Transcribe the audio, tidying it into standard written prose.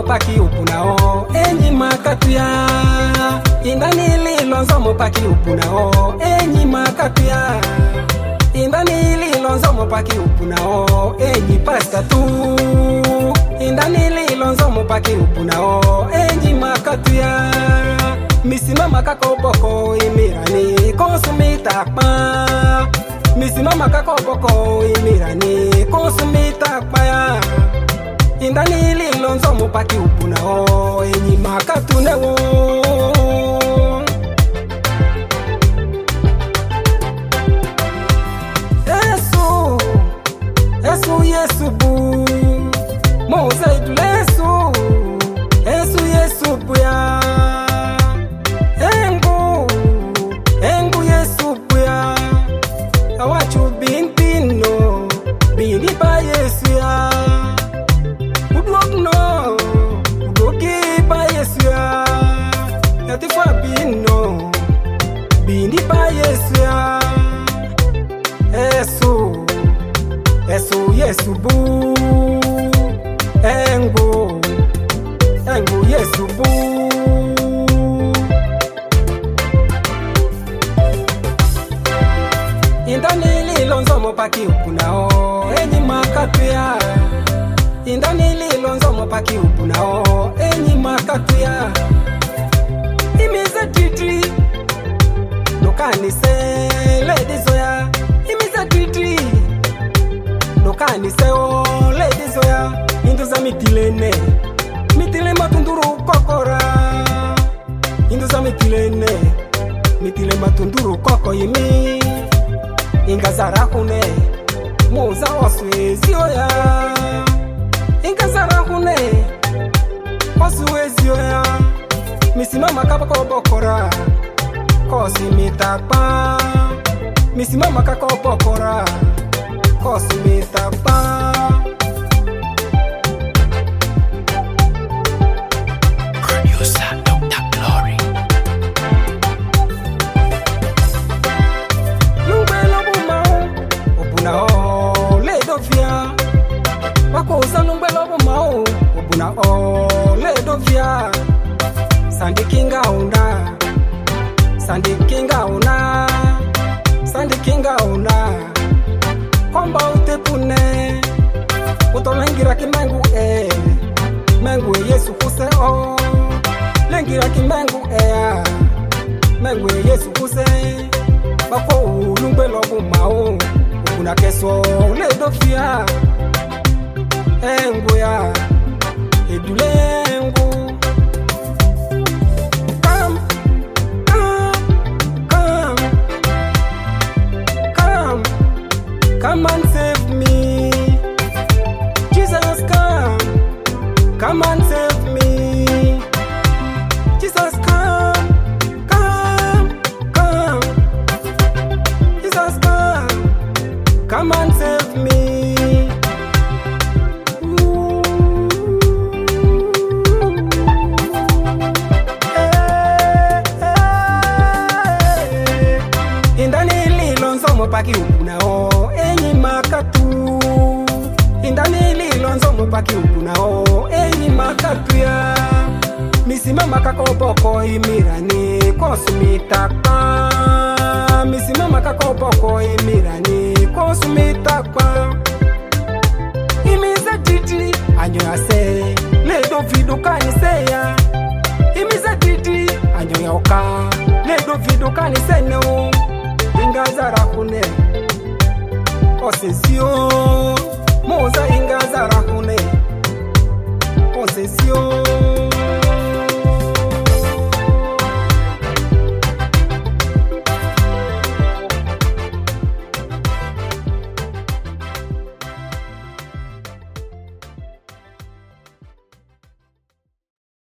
nzomo paki upunao enyi makatuya indani lilo nzomo paki upunao enyi makatuya indani lilo nzomo paki upunao enyi pasta tu indani lilo nzomo paki upunao enyi makatuya misimama kako boko imirani konsumita pa misimama kako boko imirani konsumita pa indani lilo nzomo paki upunao enyi makatunewo Yesu bu Moza idulesu Yesu bu ya Engu Yesu bu ya Awachu bintino Bini ba Yesu ya Udwogno Udwogi ba Yesu ya Yatifwa bino Bini ba Yesu ya Yesu bu Engu Yesu bu indani lilo nzomo paki upunao enyi makatuya indani lilo nzomo paki upunao enyi makatuya imize titi nokani se ledizoya imize titi nokani se o ledizoya induza mitilene mitile matunduru kokora induza mitilene mitile matunduru koko yimi ingazara hune muza oswezi oya ingazara hune oswezi oya misimama kako bokora kosi mitapa misimama kako bokora kosi mitapa Obuna ole dovia Sandi kinga una Komba utepune Utolengira kimengu Mengu Yesu kuse o Lengira kimengu Mengu Yesu kuse Bako ulungbe lobu mao Obuna keso ole dovia Engu ya Edulengu Come and save me Jesus, come and save me Jesus, come Jesus, come and save me paki upunao enyi makatu indani lilo nzomo paki upunao enyi makatu ya misimama kako boko imirani konsumitaka misimama kako boko imirani konsumitaka imiza titi anyo ase ledo vidukani seya imiza titi anyo yoka ledo vidukani seno ingazara hune Osesio Moza ingazara hune Osesio